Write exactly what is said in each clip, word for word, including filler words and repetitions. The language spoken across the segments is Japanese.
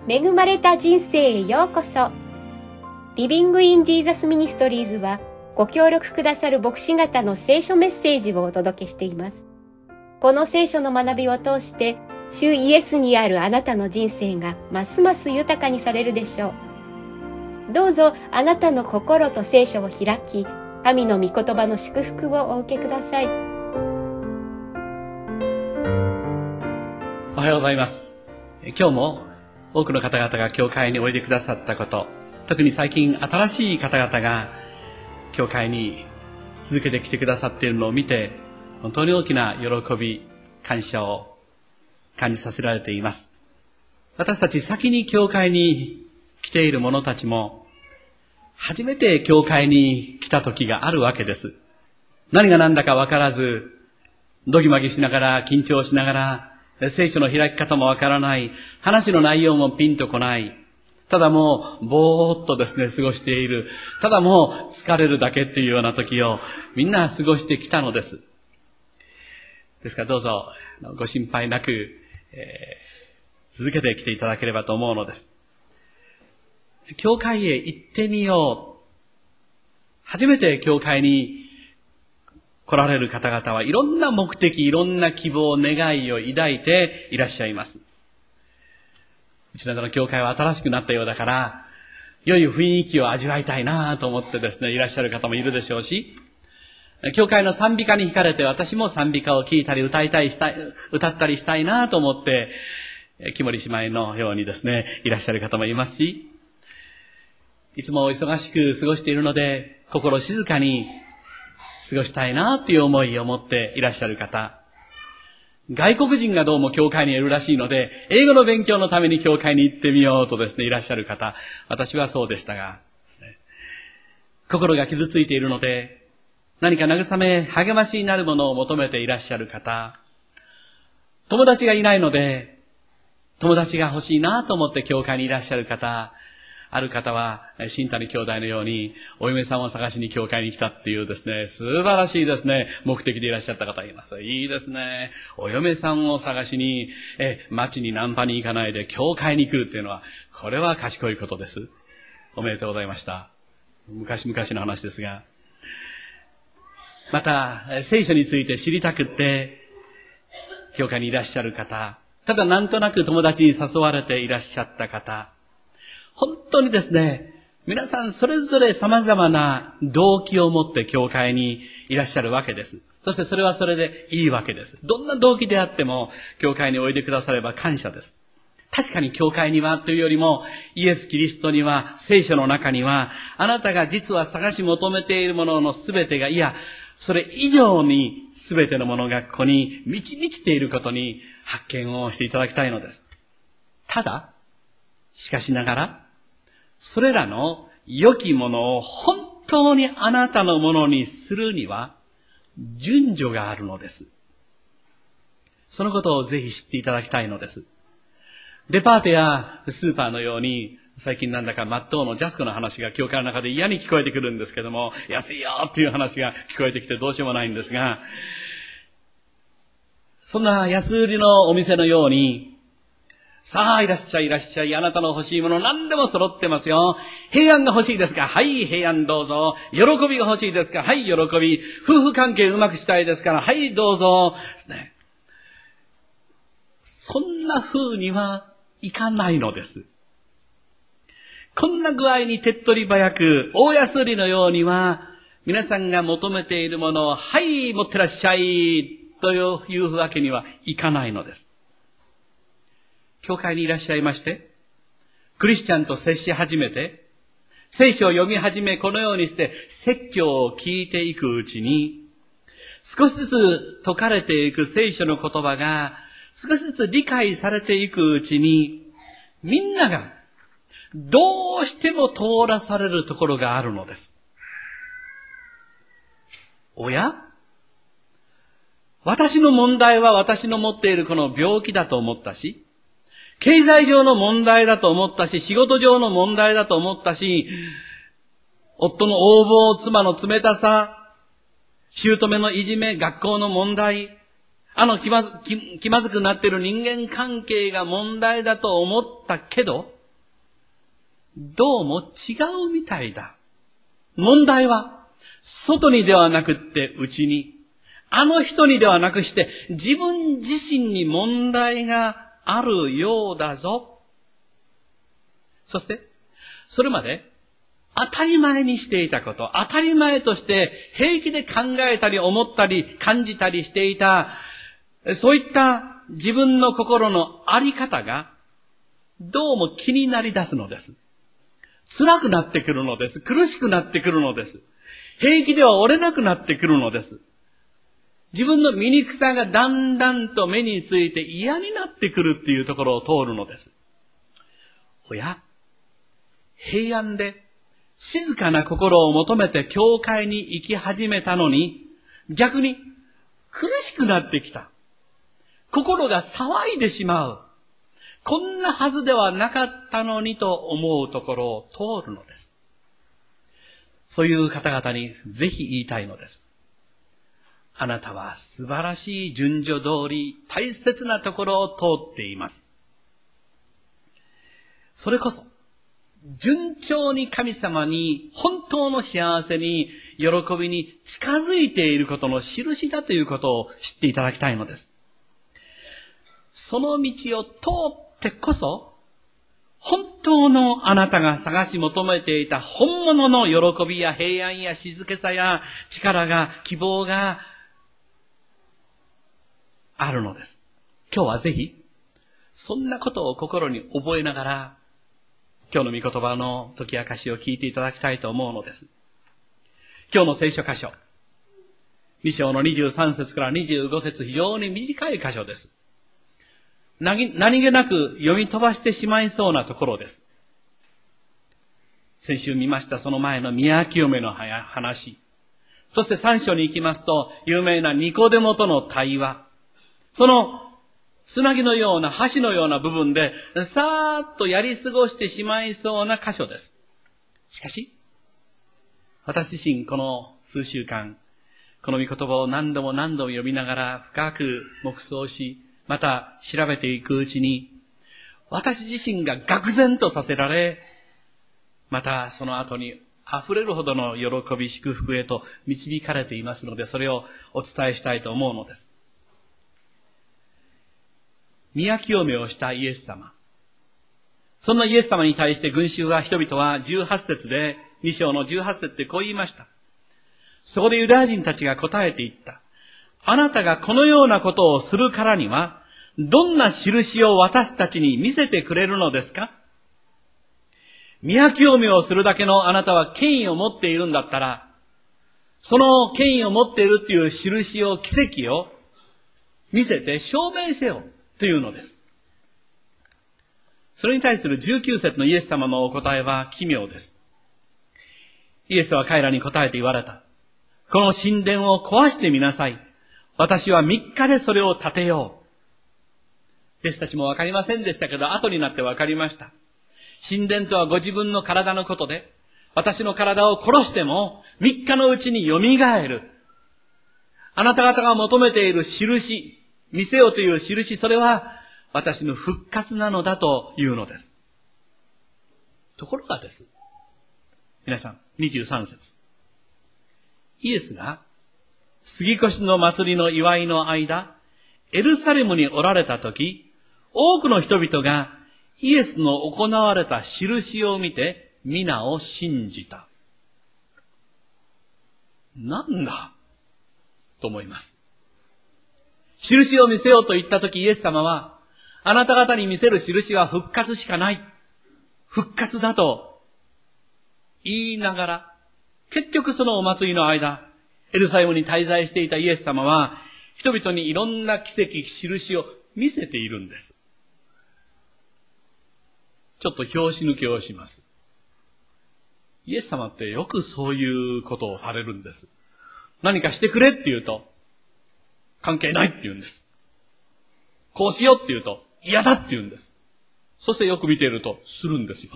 恵まれた人生へようこそ。リビングインジーザスミニストリーズはご協力くださる牧師方の聖書メッセージをお届けしています。この聖書の学びを通して主イエスにあるあなたの人生がますます豊かにされるでしょう。どうぞあなたの心と聖書を開き、神の御言葉の祝福をお受けください。 おはようございます。今日も多くの方々が教会においでくださったこと、特に最近新しい方々が教会に続けて来てくださっているのを見て、本当に大きな喜び、感謝を感じさせられています。私たち先に教会に来ている者たちも、初めて教会に来た時があるわけです。何が何だかわからず、ドギマギしながら、緊張しながら、聖書の開き方もわからない、話の内容もピンとこない、ただもうぼーっとですね過ごしている、ただもう疲れるだけっていうような時をみんな過ごしてきたのです。ですからどうぞご心配なく、えー、続けてきていただければと思うのです。教会へ行ってみよう。初めて教会に来られる方々はいろんな目的、いろんな希望、願いを抱いていらっしゃいます。うちなどの教会は新しくなったようだから、良い雰囲気を味わいたいなと思ってですね、いらっしゃる方もいるでしょうし、教会の賛美歌に惹かれて私も賛美歌を聴いたり歌いたいしたい、歌ったりしたいなと思って、木森姉妹のようにですね、いらっしゃる方もいますし、いつも忙しく過ごしているので、心静かに過ごしたいなという思いを持っていらっしゃる方。外国人がどうも教会にいるらしいので、英語の勉強のために教会に行ってみようとですね、いらっしゃる方。私はそうでしたが、ですね、心が傷ついているので、何か慰め、励ましになるものを求めていらっしゃる方。友達がいないので、友達が欲しいなと思って教会にいらっしゃる方。ある方は、新谷兄弟のように、お嫁さんを探しに教会に来たっていうですね、素晴らしいですね、目的でいらっしゃった方がいます。いいですね。お嫁さんを探しに、え、町にナンパに行かないで教会に来るっていうのは、これは賢いことです。おめでとうございました。昔々の話ですが。また、聖書について知りたくって、教会にいらっしゃる方、ただなんとなく友達に誘われていらっしゃった方、本当にですね、皆さんそれぞれ様々な動機を持って教会にいらっしゃるわけです。そしてそれはそれでいいわけです。どんな動機であっても教会においでくだされば感謝です。確かに教会にはというよりも、イエス・キリストには、聖書の中には、あなたが実は探し求めているもののすべてが、いや、それ以上にすべてのものがここに満ち満ちていることに発見をしていただきたいのです。ただ、しかしながら、それらの良きものを本当にあなたのものにするには順序があるのです。そのことをぜひ知っていただきたいのです。デパートやスーパーのように、最近なんだかマットーのジャスコの話が教会の中で嫌に聞こえてくるんですけども、安いよっていう話が聞こえてきてどうしようもないんですが、そんな安売りのお店のように、さあ、いらっしゃい、いらっしゃい。あなたの欲しいもの何でも揃ってますよ。平安が欲しいですか？はい、平安どうぞ。喜びが欲しいですか？はい、喜び。夫婦関係うまくしたいですから、はい、どうぞ。ですね。そんな風にはいかないのです。こんな具合に手っ取り早く、大安売りのようには、皆さんが求めているものを、はい、持ってらっしゃい、というわけにはいかないのです。教会にいらっしゃいまして、クリスチャンと接し始めて、聖書を読み始め、このようにして説教を聞いていくうちに、少しずつ説かれていく聖書の言葉が、少しずつ理解されていくうちに、みんながどうしても通らされるところがあるのです。おや？私の問題は私の持っているこの病気だと思ったし、経済上の問題だと思ったし、仕事上の問題だと思ったし、夫の横暴、妻の冷たさ、姑のいじめ、学校の問題、あの気まず、気、気まずくなっている人間関係が問題だと思ったけど、 どうも違うみたいだ。問題は、外にではなくって内に、あの人にではなくして自分自身に問題があるようだぞ。そして、それまで当たり前にしていたこと、当たり前として平気で考えたり思ったり感じたりしていた、そういった自分の心のあり方がどうも気になり出すのです。辛くなってくるのです。苦しくなってくるのです。平気では折れなくなってくるのです。自分の醜さがだんだんと目について嫌になってくるっていうところを通るのです。おや、平安で静かな心を求めて教会に行き始めたのに、逆に苦しくなってきた。心が騒いでしまう。こんなはずではなかったのにと思うところを通るのです。そういう方々にぜひ言いたいのです。あなたは素晴らしい順序通り大切なところを通っています。それこそ、順調に神様に本当の幸せに喜びに近づいていることの印だということを知っていただきたいのです。その道を通ってこそ、本当のあなたが探し求めていた本物の喜びや平安や静けさや力が、希望があるのです。今日はぜひ、そんなことを心に覚えながら、今日の御言葉の解き明かしを聞いていただきたいと思うのです。今日の聖書箇所、に章のにじゅうさん節からにじゅうご節、非常に短い箇所です。何気なく読み飛ばしてしまいそうなところです。先週見ましたその前の宮清めの話。そしてさん章に行きますと、有名なニコデモとの対話。そのつなぎのような橋のような部分で、さーっとやり過ごしてしまいそうな箇所です。しかし、私自身この数週間、この御言葉を何度も何度も読みながら深く黙想し、また調べていくうちに、私自身が愕然とさせられ、またその後に溢れるほどの喜び祝福へと導かれていますので、それをお伝えしたいと思うのです。宮清めをしたイエス様。そんなイエス様に対して群衆は、人々はじゅうはち節で、に章のじゅうはち節でこう言いました。そこでユダヤ人たちが答えて言った。あなたがこのようなことをするからには、どんな印を私たちに見せてくれるのですか？宮清めをするだけのあなたは権威を持っているんだったら、その権威を持っているっていう印を、奇跡を見せて証明せよというのです。それに対するじゅうきゅう節のイエス様のお答えは奇妙です。イエスは彼らに答えて言われた。この神殿を壊してみなさい。私は三日でそれを建てよう。弟子たちもわかりませんでしたけど、後になってわかりました。神殿とはご自分の体のことで、私の体を殺しても三日のうちに蘇る。あなた方が求めている印、見せようという印、それは私の復活なのだというのです。ところがです。皆さん、にじゅうさん節。イエスが杉越の祭りの祝いの間、エルサレムにおられたとき、多くの人々がイエスの行われた印を見て、皆を信じた。なんだと思います。印を見せようと言ったとき、イエス様は、あなた方に見せる印は復活しかない。復活だと言いながら、結局そのお祭りの間、エルサレムに滞在していたイエス様は、人々にいろんな奇跡、印を見せているんです。ちょっと拍子抜けをします。イエス様ってよくそういうことをされるんです。何かしてくれって言うと、関係ないって言うんです。こうしようって言うと、嫌だって言うんです。そしてよく見ていると、するんですよ。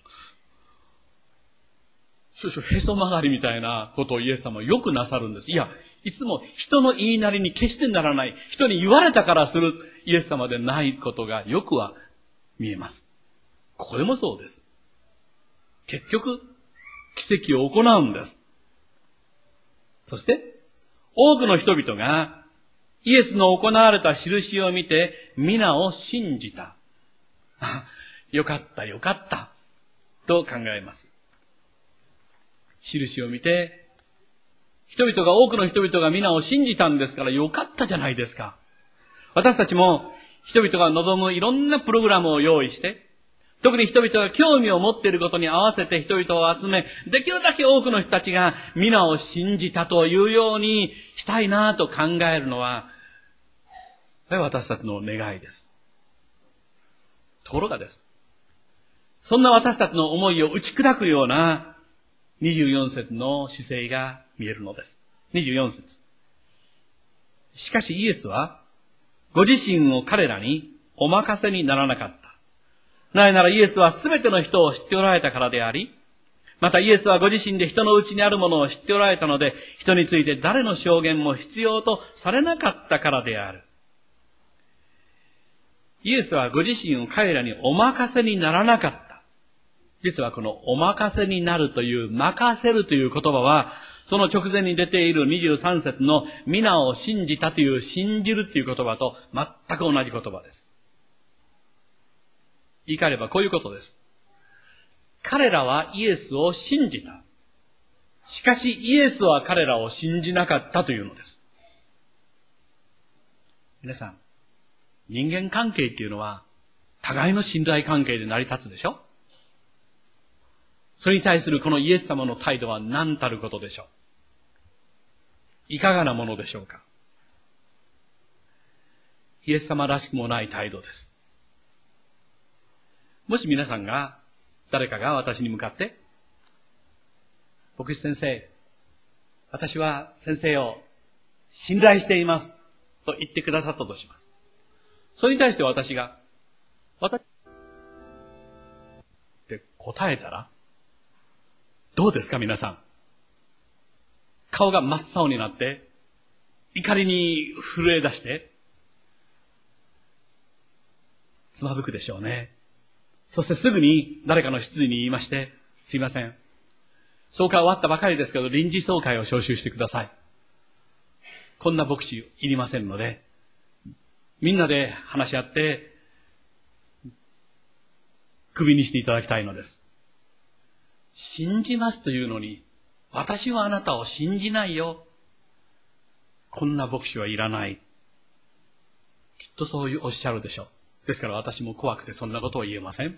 少々へそ曲がりみたいなことをイエス様はよくなさるんです。いや、いつも人の言いなりに決してならない、人に言われたからするイエス様でないことがよくは見えます。これもそうです。 結局、奇跡を行うんです。そして、多くの人々がイエスの行われた印を見て皆を信じた。よかったよかったと考えます。印を見て人々が多くの人々が皆を信じたんですからよかったじゃないですか。私たちも人々が望むいろんなプログラムを用意して、特に人々が興味を持っていることに合わせて人々を集め、できるだけ多くの人たちが皆を信じたというようにしたいなと考えるのは、これは私たちの願いです。ところがです。そんな私たちの思いを打ち砕くようなにじゅうよん節の姿勢が見えるのです。にじゅうよん節。しかしイエスは、ご自身を彼らにお任せにならなかった。なぜならイエスはすべての人を知っておられたからであり、またイエスはご自身で人のうちにあるものを知っておられたので、人について誰の証言も必要とされなかったからである。イエスはご自身を彼らにお任せにならなかった。実はこのお任せになるという、任せるという言葉は、その直前に出ているにじゅうさん節の皆を信じたという信じるという言葉と全く同じ言葉です。言い換えればこういうことです。彼らはイエスを信じた。しかしイエスは彼らを信じなかったというのです。皆さん、人間関係っていうのは互いの信頼関係で成り立つでしょ？それに対するこのイエス様の態度は何たることでしょう？いかがなものでしょうか？イエス様らしくもない態度です。もし皆さんが、誰かが私に向かって、牧師先生、私は先生を信頼しています、と言ってくださったとします。それに対して私が、私って答えたら、どうですか皆さん。顔が真っ青になって、怒りに震え出して、つまぶくでしょうね。そしてすぐに誰かの執事に言いまして、すいません。総会終わったばかりですけど、臨時総会を招集してください。こんな牧師いりませんので、みんなで話し合って、クビにしていただきたいのです。信じますというのに、私はあなたを信じないよ。こんな牧師はいらない。きっとそういうおっしゃるでしょう。ですから私も怖くてそんなことを言えません。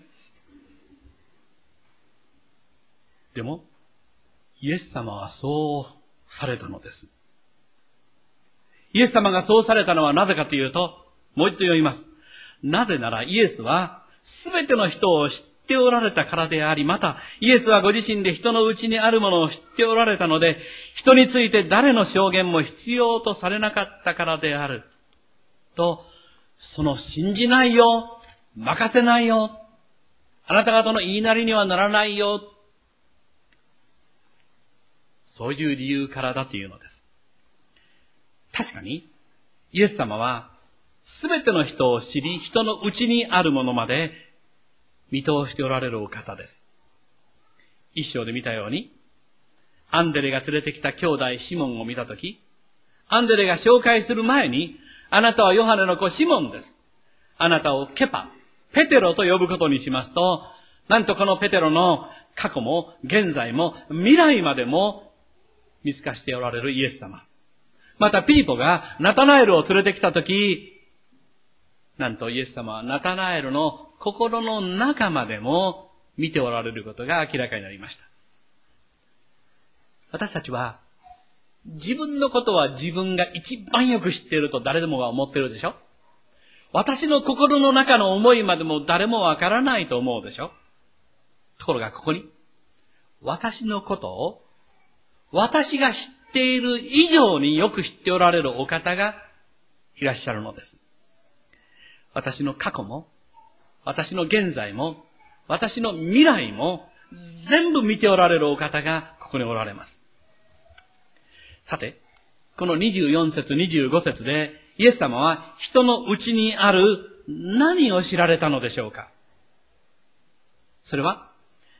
でも、イエス様はそうされたのです。イエス様がそうされたのはなぜかというと、もう一度読みます。なぜならイエスはすべての人を知っておられたからであり、またイエスはご自身で人のうちにあるものを知っておられたので、人について誰の証言も必要とされなかったからである。と、その信じないよ、任せないよ、あなた方の言いなりにはならないよ、そういう理由からだというのです。確かに、イエス様は、すべての人を知り、人のうちにあるものまで見通しておられるお方です。一章で見たように、アンデレが連れてきた兄弟シモンを見たとき、アンデレが紹介する前に、あなたはヨハネの子シモンです。あなたをケパ、ペテロと呼ぶことにしますと、なんとこのペテロの過去も現在も未来までも見透かしておられるイエス様。またピリポがナタナエルを連れてきたとき、なんとイエス様はナタナエルの心の中までも見ておられることが明らかになりました。私たちは自分のことは自分が一番よく知っていると誰でもが思っているでしょ？私の心の中の思いまでも誰もわからないと思うでしょ？ところがここに、私のことを私が知っている以上によく知っておられるお方がいらっしゃるのです。私の過去も、私の現在も、私の未来も全部見ておられるお方がここにおられます。さて、このにじゅうよん節、にじゅうご節で、イエス様は人のうちにある何を知られたのでしょうか？それは、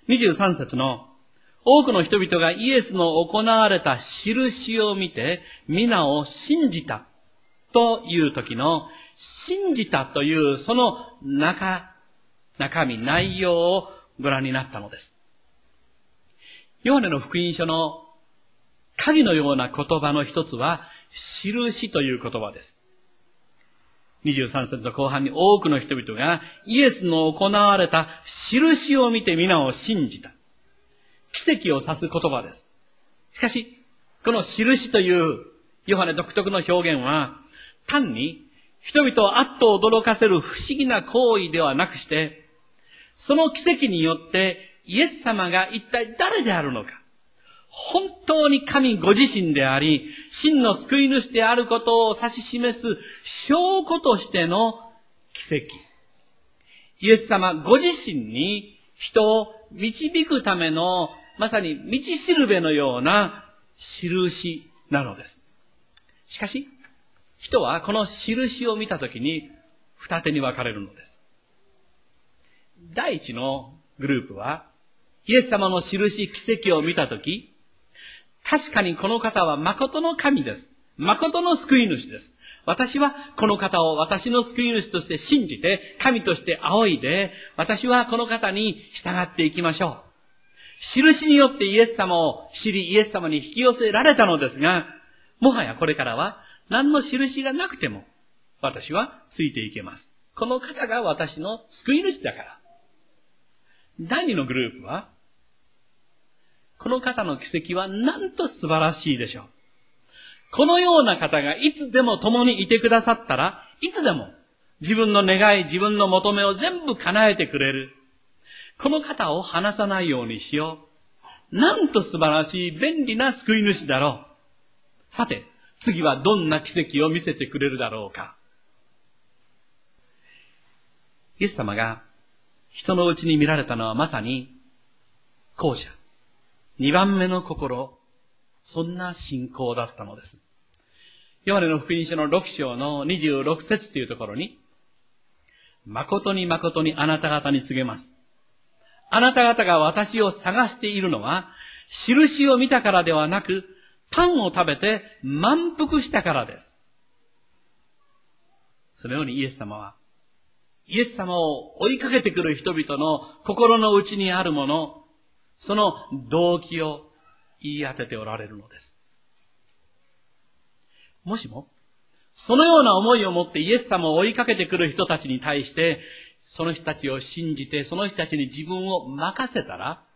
にじゅうさん節の多くの人々がイエスの行われた印を見て皆を信じたという時の信じたというその中、中身、内容をご覧になったのです。ヨハネの福音書の鍵のような言葉の一つは印という言葉です。にじゅうさん節の後半に多くの人々がイエスの行われた印を見て皆を信じた。奇跡を指す言葉です。しかし、この印というヨハネ独特の表現は、単に人々をあっと驚かせる不思議な行為ではなくして、その奇跡によってイエス様が一体誰であるのか、本当に神ご自身であり、真の救い主であることを指し示す証拠としての奇跡。イエス様ご自身に人を導くためのまさに道しるべのような印なのです。しかし、人はこの印を見たときに二手に分かれるのです。第一のグループは、イエス様の印、奇跡を見たとき、確かにこの方は誠の神です。誠の救い主です。私はこの方を私の救い主として信じて、神として仰いで、私はこの方に従っていきましょう。印によってイエス様を知り、イエス様に引き寄せられたのですが、もはやこれからは何の印がなくても、私はついていけます。この方が私の救い主だから。第二のグループは、この方の奇跡はなんと素晴らしいでしょう。このような方がいつでも共にいてくださったら、いつでも自分の願い、自分の求めを全部叶えてくれる。この方を離さないようにしよう。なんと素晴らしい便利な救い主だろう。さて、次はどんな奇跡を見せてくれるだろうか。イエス様が人のうちに見られたのはまさに後者。二番目の心、そんな信仰だったのです。ヨハネの福音書のろく章のにじゅうろく節というところに、誠に誠にあなた方に告げます。あなた方が私を探しているのは、印を見たからではなく、パンを食べて満腹したからです。そのようにイエス様は、イエス様を追いかけてくる人々の心の内にあるもの、その動機を言い当てておられるのです。もしも、そのような思いを持ってイエス様を追いかけてくる人たちに対して、その人たちを信じて、その人たちに自分を任せたら、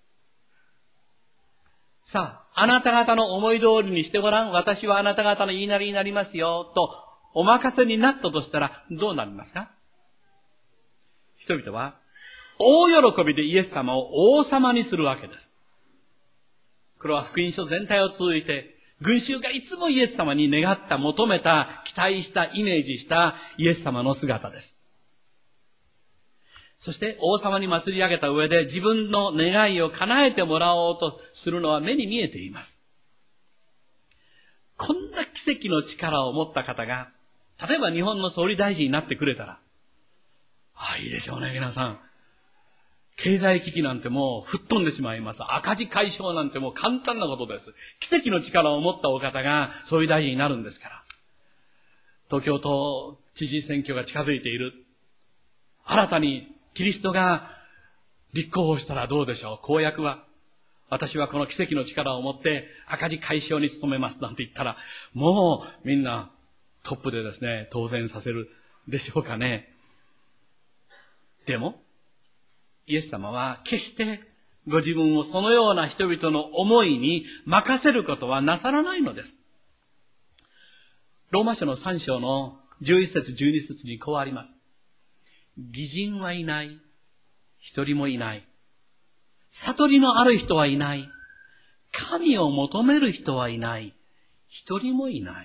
さあ、あなた方の思い通りにしてごらん。私はあなた方の言いなりになりますよ。と、お任せになったとしたら、どうなりますか？人々は、大喜びでイエス様を王様にするわけです。これは福音書全体を通じて、群衆がいつもイエス様に願った、求めた、期待した、イメージしたイエス様の姿です。そして王様に祭り上げた上で自分の願いを叶えてもらおうとするのは目に見えています。こんな奇跡の力を持った方が、例えば日本の総理大臣になってくれたら、ああ、いいでしょうね、皆さん。経済危機なんてもう吹っ飛んでしまいます。赤字解消なんてもう簡単なことです。奇跡の力を持ったお方が総理大臣になるんですから。東京都知事選挙が近づいている。新たにキリストが立候補したらどうでしょう。公約は、私はこの奇跡の力を持って赤字解消に努めますなんて言ったら、もうみんなトップでですね、当選させるでしょうかね。でも、イエス様は決してご自分をそのような人々の思いに任せることはなさらないのです。ローマ書のさん章のじゅういち節じゅうに節にこうあります。義人はいない。一人もいない。悟りのある人はいない。神を求める人はいない。一人もいない。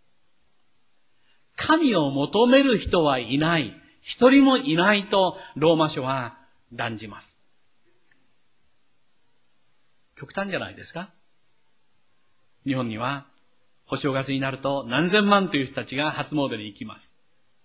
神を求める人はいない。一人もいないとローマ書は断じます。極端じゃないですか？日本にはお正月になると何千万という人たちが初詣に行きます。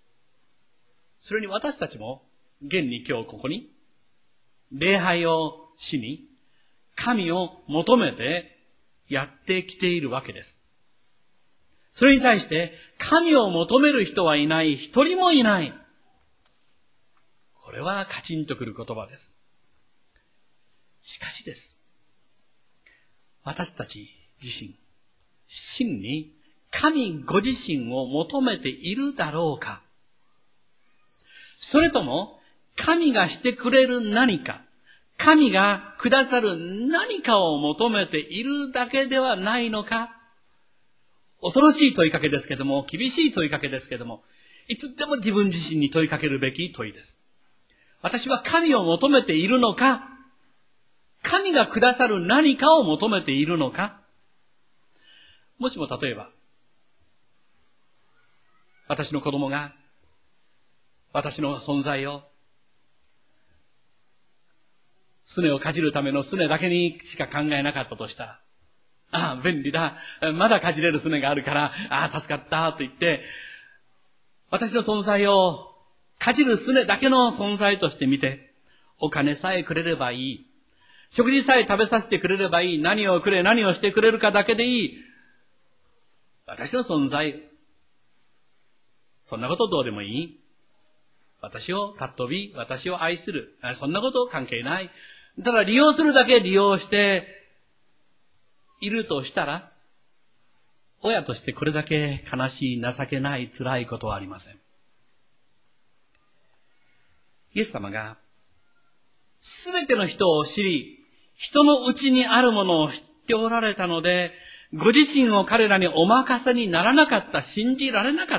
それに私たちも現に今日ここに礼拝を死に神を求めてやってきているわけです。それに対して神を求める人はいない、一人もいない。これはカチンとくる言葉です。しかしです。私たち自身、真に神ご自身を求めているだろうか。それとも神がしてくれる何か、神がくださる何かを求めているだけではないのか。恐ろしい問いかけですけども、厳しい問いかけですけども、いつでも自分自身に問いかけるべき問いです。私は神を求めているのか、神がくださる何かを求めているのか。もしも例えば、私の子供が私の存在をすねをかじるためのすねだけにしか考えなかったとしたら、ああ、便利だ。まだかじれるすねがあるから、ああ、助かったと言って、私の存在をかじるすねだけの存在として見て、お金さえくれればいい。食事さえ食べさせてくれればいい。何をくれ、何をしてくれるかだけでいい。私の存在、そんなことどうでもいい。私を尊び、私を愛する。そんなこと関係ない。ただ利用するだけ利用しているとしたら、親としてこれだけ悲しい、情けない、辛いことはありません。イエス様がすべての人を知り、人のうちにあるものを知っておられたので、ご自身を彼らにお任せにならなかった、信じられなかった。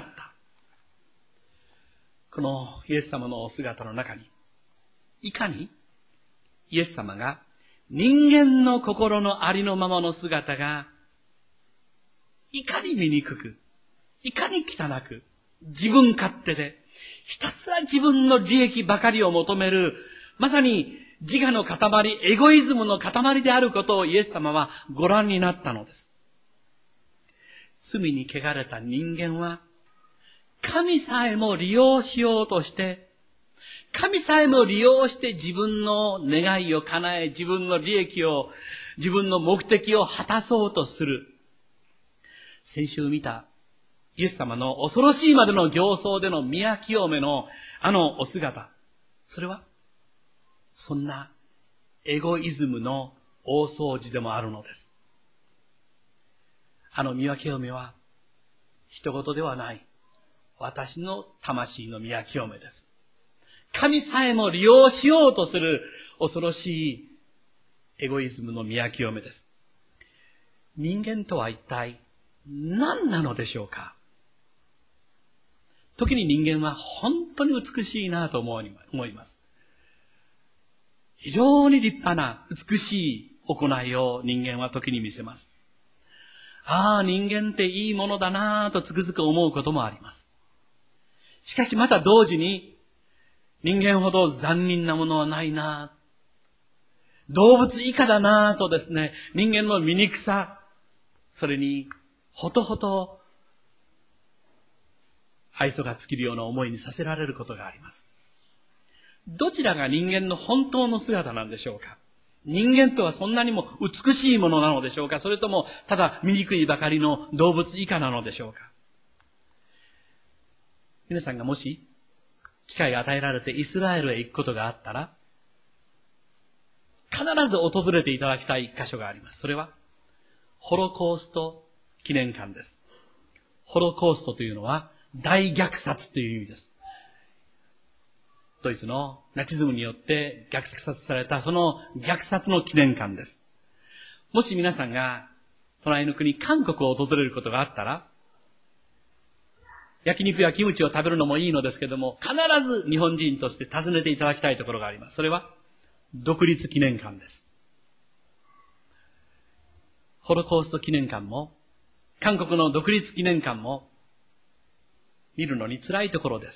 このイエス様のお姿の中に、いかにイエス様が人間の心のありのままの姿が、いかに醜く、いかに汚く、自分勝手で、ひたすら自分の利益ばかりを求める、まさに自我の塊、エゴイズムの塊であることをイエス様はご覧になったのです。罪に汚れた人間は、神さえも利用しようとして、神さえも利用して自分の願いを叶え、自分の利益を、自分の目的を果たそうとする。先週見たイエス様の恐ろしいまでの形相での宮清めのあのお姿。それは、そんなエゴイズムの大掃除でもあるのです。あの宮清めは、人事ではない。私の魂の宮清めです。神さえも利用しようとする恐ろしいエゴイズムの宮清めです。人間とは一体何なのでしょうか。時に人間は本当に美しいなと思います。非常に立派な美しい行いを人間は時に見せます。ああ、人間っていいものだなとつくづく思うこともあります。しかしまた同時に、人間ほど残忍なものはないな、動物以下だなとですね、人間の醜さ、それにほとほと愛想が尽きるような思いにさせられることがあります。どちらが人間の本当の姿なんでしょうか。人間とはそんなにも美しいものなのでしょうか。それともただ醜いばかりの動物以下なのでしょうか。皆さんがもし機会が与えられてイスラエルへ行くことがあったら、必ず訪れていただきたい箇所があります。それはホロコースト記念館です。ホロコーストというのは大虐殺という意味です。ドイツのナチズムによって虐殺されたその虐殺の記念館です。もし皆さんが隣の国韓国を訪れることがあったら、焼肉やキムチを食べるのもいいのですけども、必ず日本人として訪ねていただきたいところがあります。それは独立記念館です。ホロコースト記念館も韓国の独立記念館も見るのに辛いところです。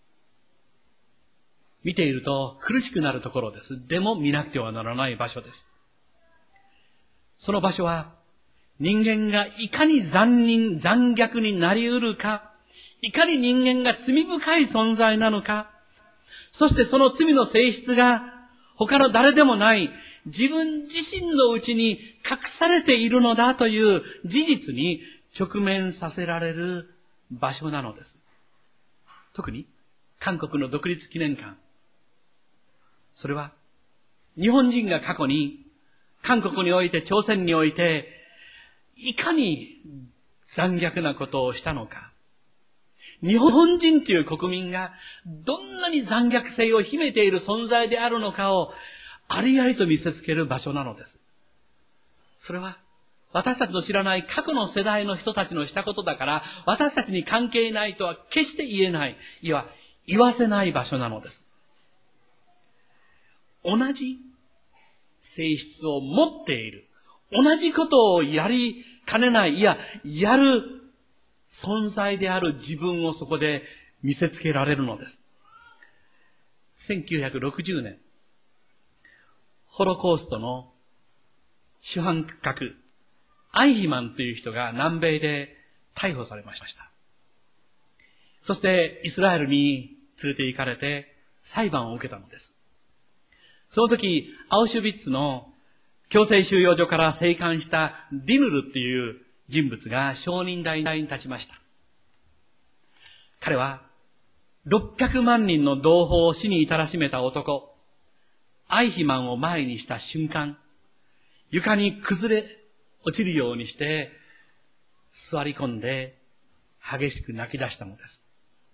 見ていると苦しくなるところです。でも見なくてはならない場所です。その場所は人間がいかに残忍、残虐になり得るか、いかに人間が罪深い存在なのか、そしてその罪の性質が他の誰でもない自分自身のうちに隠されているのだという事実に直面させられる場所なのです。特に韓国の独立記念館。それは日本人が過去に韓国において、朝鮮において、いかに残虐なことをしたのか。日本人という国民がどんなに残虐性を秘めている存在であるのかをありありと見せつける場所なのです。それは私たちの知らない過去の世代の人たちのしたことだから、私たちに関係ないとは決して言えない、いわ言わせない場所なのです。同じ性質を持っている。同じことをやりかねない、いや、やる存在である自分をそこで見せつけられるのです。せんきゅうひゃくろくじゅうねん、ホロコーストの主犯格、アイヒマンという人が南米で逮捕されました。そしてイスラエルに連れて行かれて裁判を受けたのです。その時、アウシュビッツの強制収容所から生還したディヌルっていう人物が証人台に立ちました。彼はろっぴゃくまんにんの同胞を死に至らしめた男、アイヒマンを前にした瞬間、床に崩れ落ちるようにして座り込んで激しく泣き出したのです。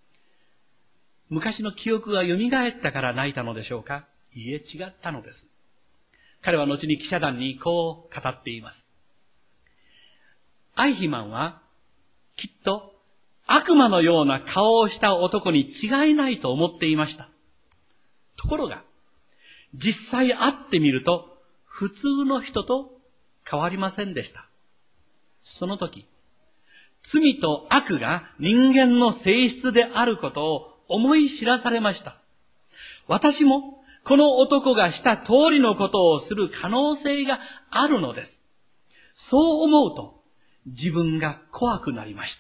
昔の記憶が蘇ったから泣いたのでしょうか？いいえ、違ったのです。彼は後に記者団にこう語っています。アイヒマンはきっと悪魔のような顔をした男に違いないと思っていました。ところが、実際会ってみると普通の人と変わりませんでした。その時、罪と悪が人間の性質であることを思い知らされました。私もこの男がした通りのことをする可能性があるのです。そう思うと自分が怖くなりました。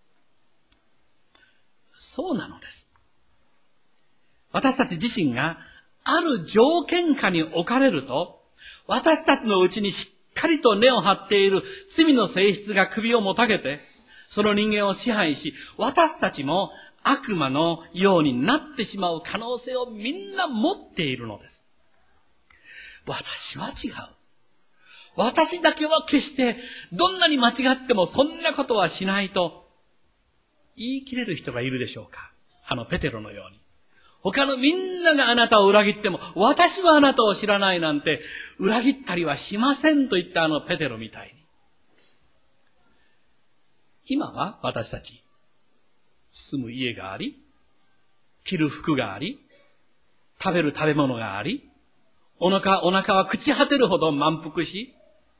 そうなのです。私たち自身がある条件下に置かれると、私たちのうちにしっかりと根を張っている罪の性質が首をもたげて、その人間を支配し、私たちも悪魔のようになってしまう可能性をみんな持っているのです。私は違う。私だけは決してどんなに間違ってもそんなことはしないと言い切れる人がいるでしょうか。あのペテロのように。他のみんながあなたを裏切っても私はあなたを知らないなんて裏切ったりはしませんと言ったあのペテロみたいに。今は私たち住む家があり、着る服があり、食べる食べ物があり、お腹、お腹は朽ち果てるほど満腹し、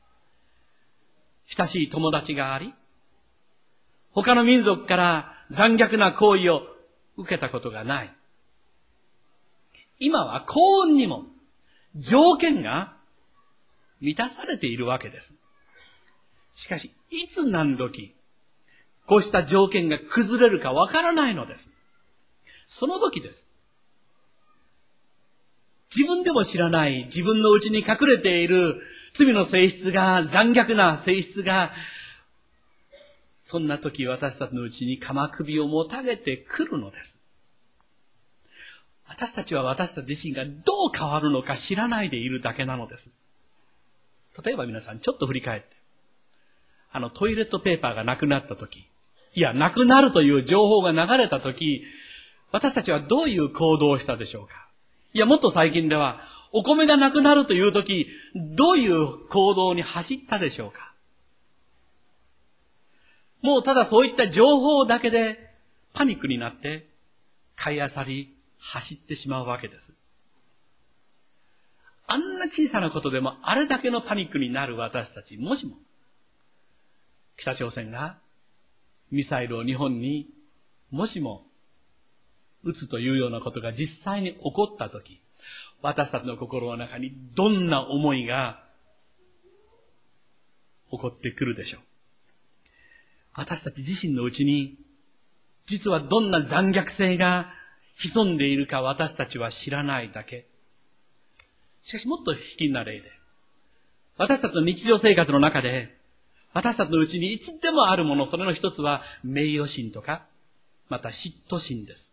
親しい友達があり、他の民族から残虐な行為を受けたことがない。今は幸運にも条件が満たされているわけです。しかし、いつ何時、こうした条件が崩れるかわからないのです。その時です。自分でも知らない自分の内に隠れている罪の性質が、残虐な性質が、そんな時私たちのうちに鎌首をもたげてくるのです。私たちは私たち自身がどう変わるのか知らないでいるだけなのです。例えば皆さんちょっと振り返って、あのトイレットペーパーがなくなった時、いや、なくなるという情報が流れたとき、私たちはどういう行動をしたでしょうか？いや、もっと最近では、お米がなくなるというとき、どういう行動に走ったでしょうか？もうただそういった情報だけでパニックになって、買い漁り、走ってしまうわけです。あんな小さなことでもあれだけのパニックになる私たち、もしも、北朝鮮が、ミサイルを日本にもしも撃つというようなことが実際に起こったとき、私たちの心の中にどんな思いが起こってくるでしょう。私たち自身のうちに実はどんな残虐性が潜んでいるか私たちは知らないだけ。 しかしもっと卑近な例で、私たちの日常生活の中で、私たちのうちにいつでもあるもの、それの一つは名誉心とか、また嫉妬心です。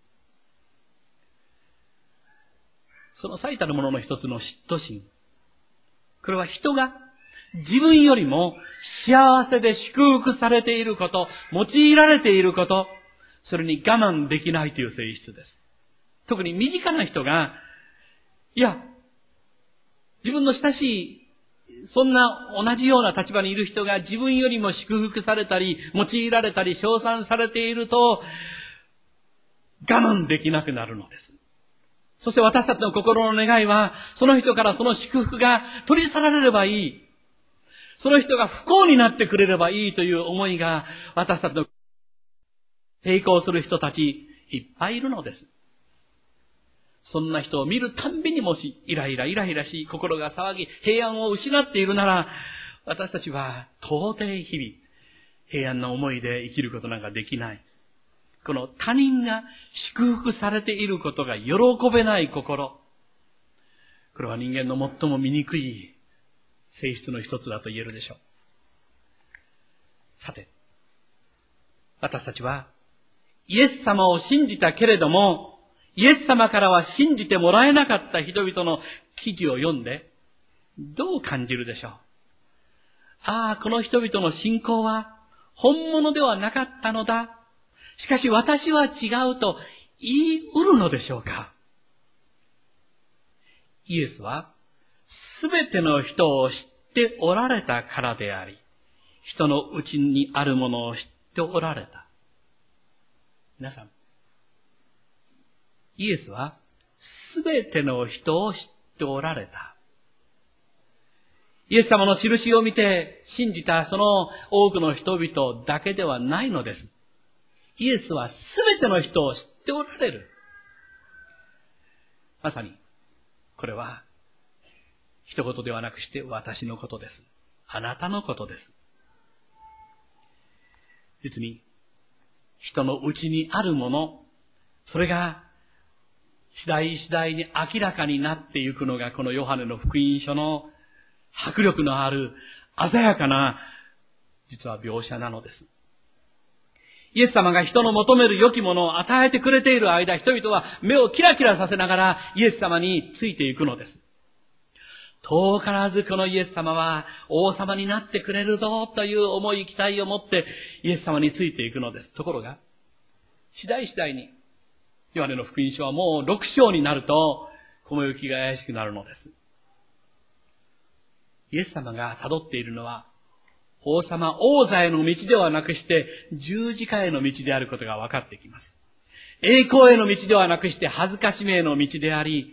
その最たるものの一つの嫉妬心。これは人が自分よりも幸せで祝福されていること、用いられていること、それに我慢できないという性質です。特に身近な人が、いや、自分の親しい、そんな同じような立場にいる人が自分よりも祝福されたり、用いられたり、称賛されていると、我慢できなくなるのです。そして私たちの心の願いは、その人からその祝福が取り去られればいい。その人が不幸になってくれればいいという思いが、私たちの成功する人たちいっぱいいるのです。そんな人を見るたんびにもしイライライライラし、心が騒ぎ、平安を失っているなら、私たちは到底日々、平安な思いで生きることなんかできない。この他人が祝福されていることが喜べない心。これは人間の最も醜い性質の一つだと言えるでしょう。さて、私たちはイエス様を信じたけれども、イエス様からは信じてもらえなかった人々の記事を読んで、どう感じるでしょう。ああ、この人々の信仰は本物ではなかったのだ。しかし私は違うと言い得るのでしょうか。イエスはすべての人を知っておられたからであり、人のうちにあるものを知っておられた。皆さん、イエスはすべての人を知っておられた。イエス様の印を見て信じたその多くの人々だけではないのです。イエスはすべての人を知っておられる。まさに、これは一言ではなくして私のことです。あなたのことです。実に、人のうちにあるもの、それが次第次第に明らかになっていくのがこのヨハネの福音書の迫力のある鮮やかな実は描写なのです。イエス様が人の求める良きものを与えてくれている間、人々は目をキラキラさせながらイエス様についていくのです。遠からずこのイエス様は王様になってくれるぞという思い期待を持ってイエス様についていくのです。ところが、次第次第にヨハネの福音書はもうろく章になると雲行きが怪しくなるのです。イエス様が辿っているのは王様、王座への道ではなくして十字架への道であることが分かってきます。栄光への道ではなくして恥ずかしめへの道であり、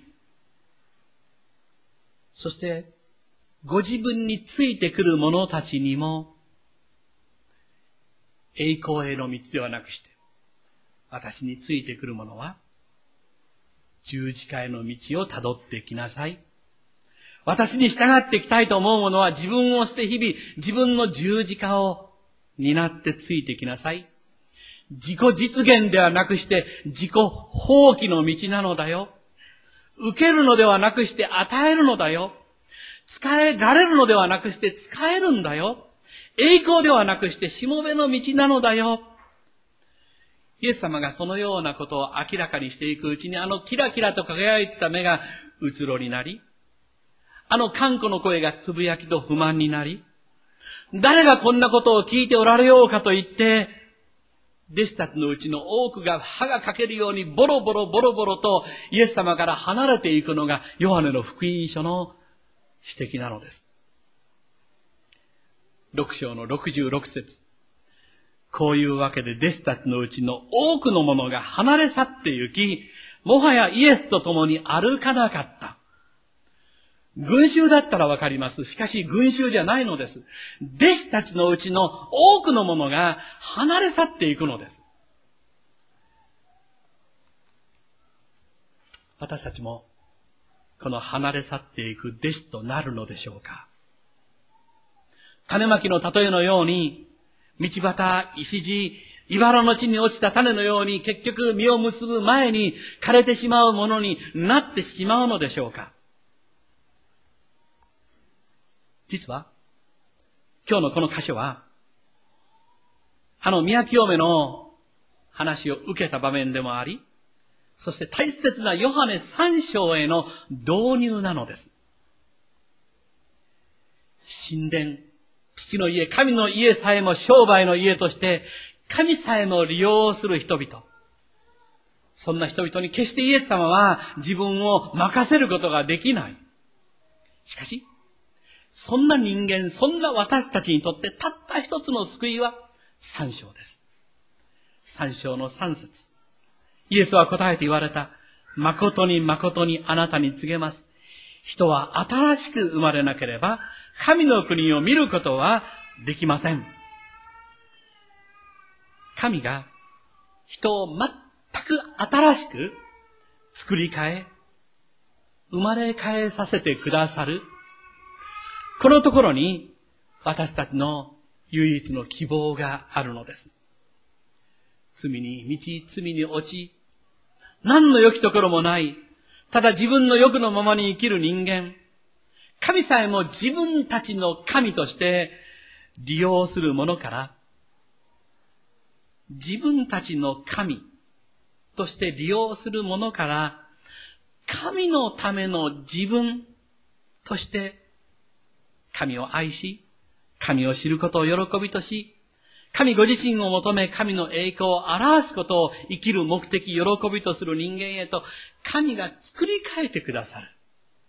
そしてご自分についてくる者たちにも栄光への道ではなくして、私についてくる者は十字架への道をたどってきなさい。私に従っていきたいと思う者は自分を捨て日々自分の十字架を担ってついてきなさい。自己実現ではなくして自己放棄の道なのだよ。受けるのではなくして与えるのだよ。使えられるのではなくして使えるんだよ。栄光ではなくしてしもべの道なのだよ。イエス様がそのようなことを明らかにしていくうちに、あのキラキラと輝いてた目がうつろになり、あの頑固の声がつぶやきと不満になり、誰がこんなことを聞いておられようかと言って、弟子たちのうちの多くが歯が欠けるようにボロボロボロボロとイエス様から離れていくのがヨハネの福音書の指摘なのです。ろく章のろくじゅうろく節。こういうわけで弟子たちのうちの多くの者が離れ去って行き、もはやイエスと共に歩かなかった。群衆だったらわかります。しかし群衆じゃないのです。弟子たちのうちの多くの者が離れ去っていくのです。私たちもこの離れ去っていく弟子となるのでしょうか。種まきの例えのように、道端、石地、茨の地に落ちた種のように結局実を結ぶ前に枯れてしまうものになってしまうのでしょうか。 実は、今日のこの箇所は、あの宮清めの話を受けた場面でもあり、そして大切なヨハネ三章への導入なのです。神殿、父の家、神の家さえも商売の家として、神さえも利用する人々。そんな人々に決してイエス様は自分を任せることができない。しかし、そんな人間、そんな私たちにとってたった一つの救いは三章です。三章の三節。イエスは答えて言われた。誠に誠にあなたに告げます。人は新しく生まれなければ、神の国を見ることはできません。神が人を全く新しく作り変え、生まれ変えさせてくださる。このところに私たちの唯一の希望があるのです。罪に満ち、罪に落ち、何の良きところもない、ただ自分の欲のままに生きる人間、神さえも自分たちの神として利用するものから、自分たちの神として利用するものから、神のための自分として神を愛し、神を知ることを喜びとし、神ご自身を求め神の栄光を表すことを生きる目的、喜びとする人間へと神が作り変えてくださる。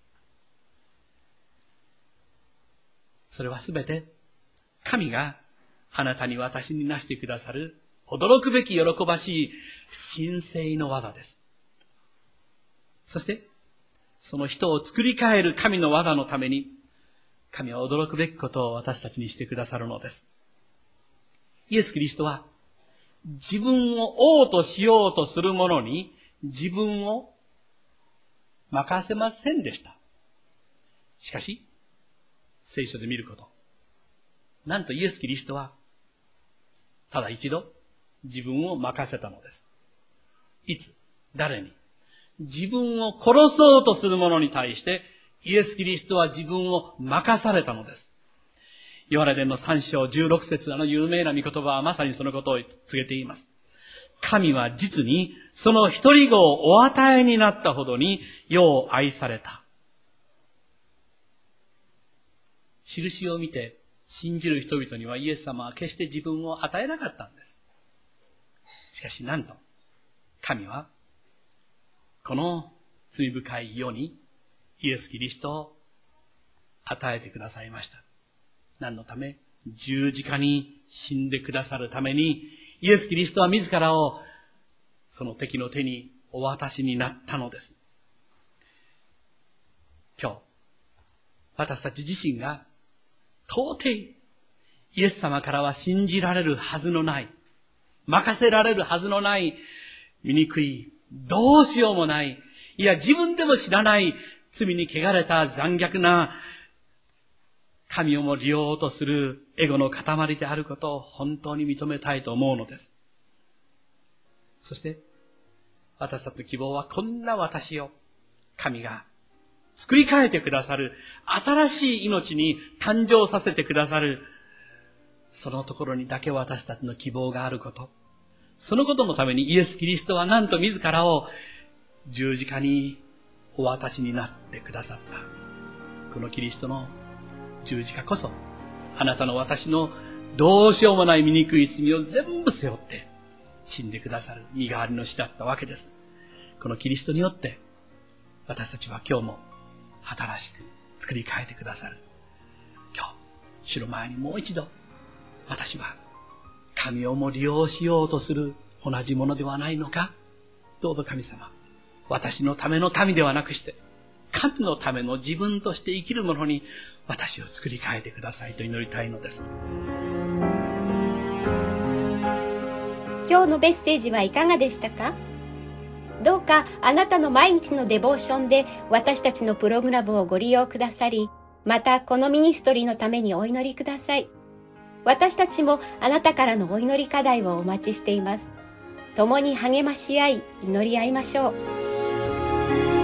それはすべて神があなたに私になしてくださる驚くべき喜ばしい神聖の技です。そしてその人を作り変える神の技のために神は驚くべきことを私たちにしてくださるのです。イエス・キリストは自分を王としようとする者に自分を任せませんでした。しかし、聖書で見ること。なんとイエス・キリストはただ一度自分を任せたのです。いつ、誰に？自分を殺そうとする者に対してイエス・キリストは自分を任されたのです。ヨハネ伝のさん章じゅうろく節、あの有名な御言葉はまさにそのことを告げています。神は実にその一人子をお与えになったほどに世を愛された。印を見て信じる人々にはイエス様は決して自分を与えなかったんです。しかしなんと神はこの罪深い世にイエス・キリストを与えてくださいました。何のため？十字架に死んでくださるために、イエス・キリストは自らをその敵の手にお渡しになったのです。今日、私たち自身が到底イエス様からは信じられるはずのない、任せられるはずのない、醜い、どうしようもない、いや自分でも知らない罪に汚れた残虐な神をも利用とするエゴの塊であることを本当に認めたいと思うのです。そして私たちの希望はこんな私を神が作り変えてくださる、新しい命に誕生させてくださる、そのところにだけ私たちの希望があること。そのことのためにイエス・キリストはなんと自らを十字架にお渡しになってくださった。このキリストの十字架こそ、あなたの私のどうしようもない醜い罪を全部背負って死んでくださる身代わりの死だったわけです。このキリストによって私たちは今日も新しく作り変えてくださる。今日、主の前にもう一度、私は神をも利用しようとする同じものではないのか？どうぞ神様、私のための神ではなくして、神のための自分として生きるものに私を作り変えてくださいと祈りたいのです。 今日のメッセージはいかがでしたか？どうかあなたの毎日のデボーションで私たちのプログラムをご利用くださり、またこのミニストリーのためにお祈りください。私たちもあなたからのお祈り課題をお待ちしています。共に励まし合い、祈り合いましょう。